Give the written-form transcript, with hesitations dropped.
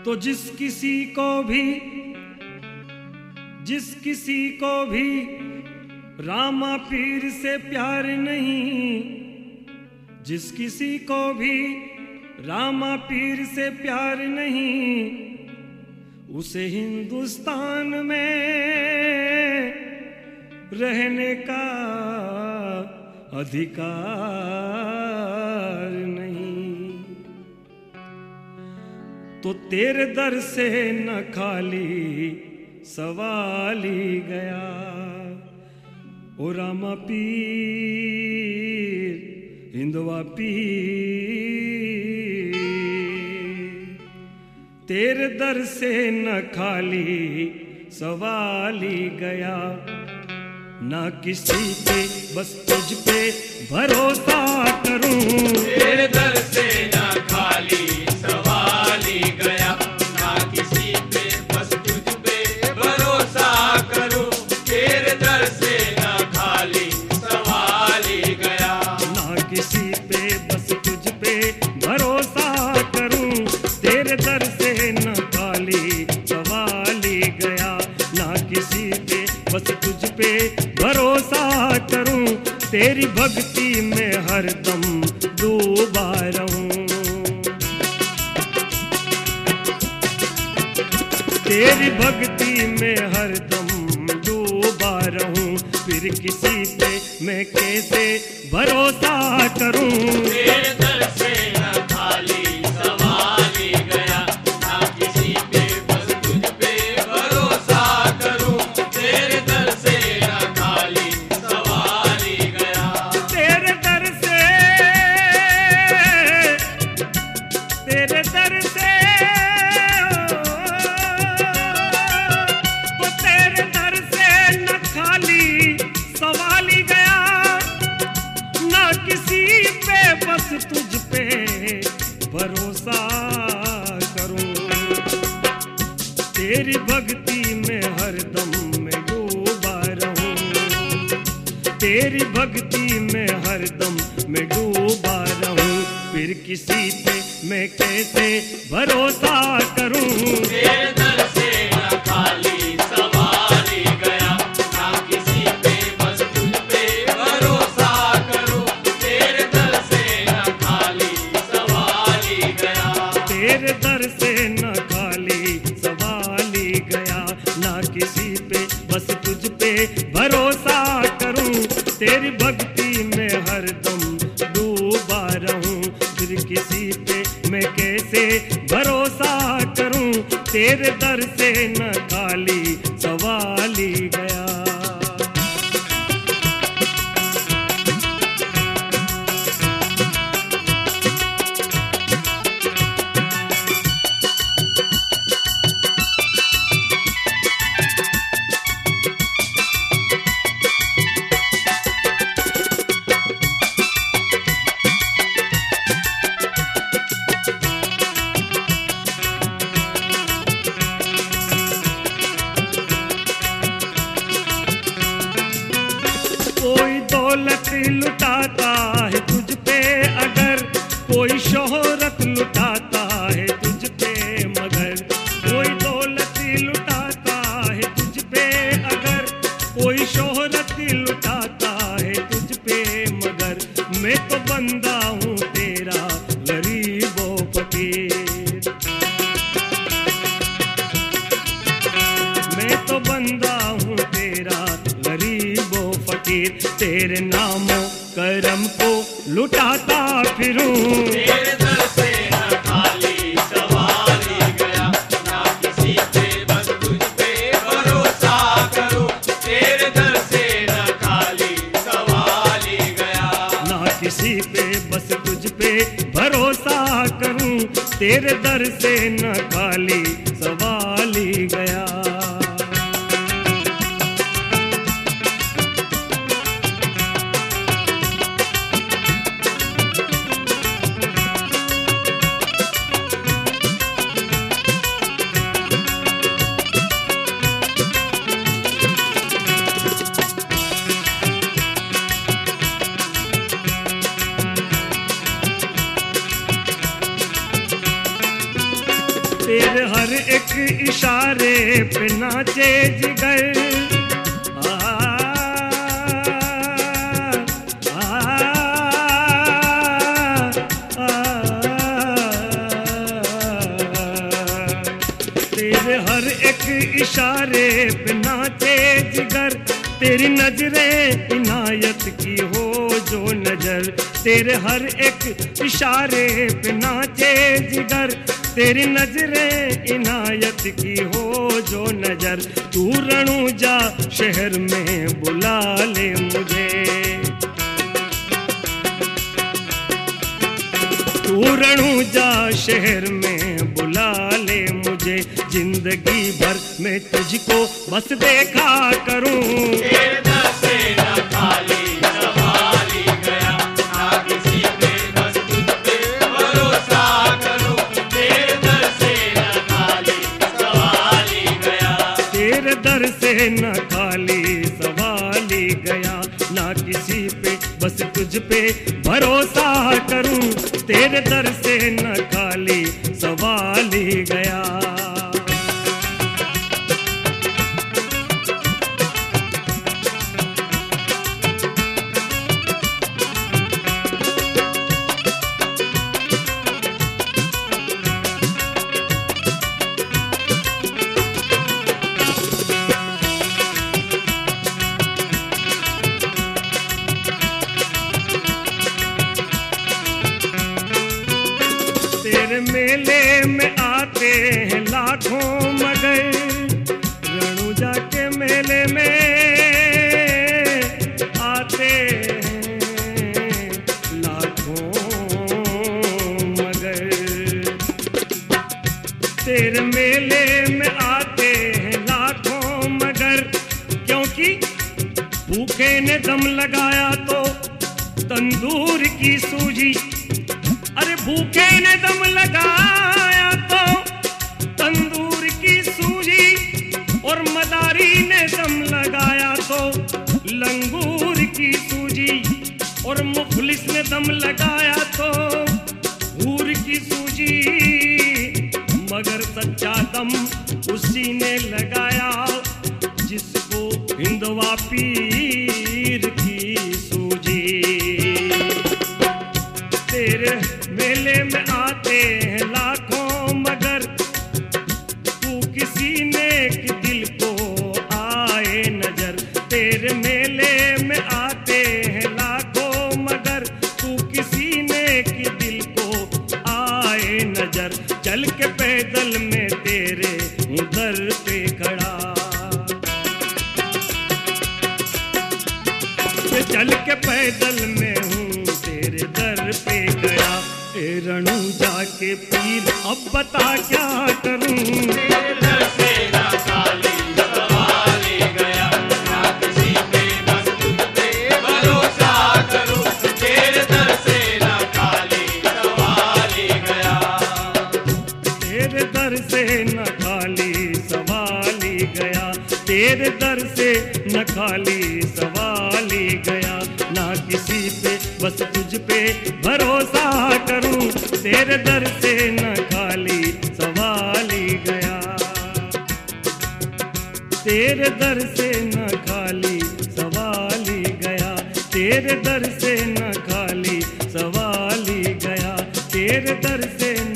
तो जिस किसी को भी रामा पीर से प्यार नहीं, जिस किसी को भी रामा पीर से प्यार नहीं, उसे हिंदुस्तान में रहने का अधिकार नहीं। तो तेरे दर से न खाली सवाल ही गया, ओ रामा पीर हिंदवा पीर, तेरे दर से न खाली सवाल ही गया। ना किसी पे बस तुझ पे भरोसा करूं, तेरे दर से ना खाली सवाल ही गया। ना किसी पे बस तुझ पे भरोसा करूं, तेरे दर से ना खाली सवाल ही गया। ना किसी पे बस तुझ पे भरोसा करूं, तेरे दर से न खाली सवाल ही गया। ना किसी पे बस तुझ पे भरोसा करूं, तेरी भक्ति में हरदम डूबा रहूं, तेरी भक्ति में हरदम डूबा रहूं। फिर किसी पे मैं कैसे भरोसा करूं, तेरे दर से ना खाली सवाल ही गया। ना किसी पे बस तुझ पे भरोसा करूं, तेरे दर से ना खाली सवाल ही गया। तेरे दर से तो तेरे दर से न खाली सवाल ही गया। ना किसी पे बस तुझ पे भरोसा करूं, तेरी भक्ति में हरदम मैं डूबा रहूं, तेरी भक्ति में हरदम मैं डूबा रहूं। फिर किसी पे मैं कैसे भरोसा करूं, तेरे दर से ना खाली सवाल ही गया। ना किसी पे बस तुझ पे भरोसा करूं, तेरे दर से ना खाली सवाल ही गया। तेरे दर से न खाली सवाल ही गया। ना किसी पे बस तुझ पे भरोसा करूं, तेरी भक्ति में हरदम डूबा रहूं। फिर किसी पे मैं कैसे भरोसा करूं, तेरे दर से न खाली सवाल ही गया। कोई दौलत लुटाता है तुझ पे अगर, कोई शोहरत लुटाता है तुझ पे मगर, कोई दौलत लुटाता है तुझ पे अगर, कोई शोहरत लुटाता है तुझ पे मगर, मैं तो बंदा हूँ तेरा गरीब व फकीर, मैं तो बंदा हूँ तेरा गरीब व फकीर। तेरे नामों करम को लुटाता फिरूं, तेरे दर से ना खाली सवाल ही गया। ना किसी पे बस तुझ पे भरोसा करूं, तेरे दर से ना खाली सवाल ही गया। ना किसी पे बस तुझ पे भरोसा करूं, तेरे दर से न खाली सवाल ही गया। तेरे हर एक इशारे पे नाचे जिगर। तेरे हर एक इशारे पे नाचे जिगर। तेरी नजरें इनायत की हो जो नजर। तेरे हर एक इशारे पे नाचे जिगर। तेरी नजरें इनायत की हो जो नजर। तू रणुजा शहर में बुला ले मुझे। तू रणुजा शहर में बुला ले मुझे। जिंदगी भर मैं तुझको बस देखा करूं। तेरे दर से न खाली सवाली गया, ना किसी पे बस तुझ पे भरोसा करूं। तेरे दर से न खाली सवाली गया। तेरे दर से न खाली सवाली गया। ना किसी पे बस तुझ पे भरोसा करूं। तेरे दर से न खाली सवाली गया। तेरे मेले में आते हैं लाखों मगर। रणुजा के मेले में आते हैं लाखों मगर। तेरे मेले में आते हैं लाखों मगर। क्योंकि भूखे ने दम लगाया तो तंदूर की सूजी। अरे भूखे ने दम लगाया तो तंदूर की सूजी। और मदारी ने दम लगाया तो लंगूर की सूजी। और मुफलिस ने दम लगाया तो हूर की सूजी। मगर सच्चा दम उसी ने लगाया जिसको हिंदवा पीर की सूजी। तेरे मेले में आते हैं लाखों मगर। तू किसी नेक दिल को आए नजर। तेरे मेले में आते हैं लाखों मगर। तू किसी नेक दिल को आए नजर। चल के पैदल में तेरे दर पे खड़ा। चल के पैदल में हूँ तेरे दर पे गया। रणुजा के पीर अब बता क्या करूं। तेरे दर से न खाली सवाली गया, ना किसी पे बस तुझ पे भरोसा करूं। तेरे दर से न खाली सवाली गया। तेरे दर से न खाली सवाली गया। तेरे दर से न खाली सवाली गया। ना किसी पे बस तुझ पे भरोसा करूं। तेरे दर से न खाली सवाली गया। तेरे दर से न खाली सवाली गया। तेरे दर से न खाली सवाली गया। तेरे दर से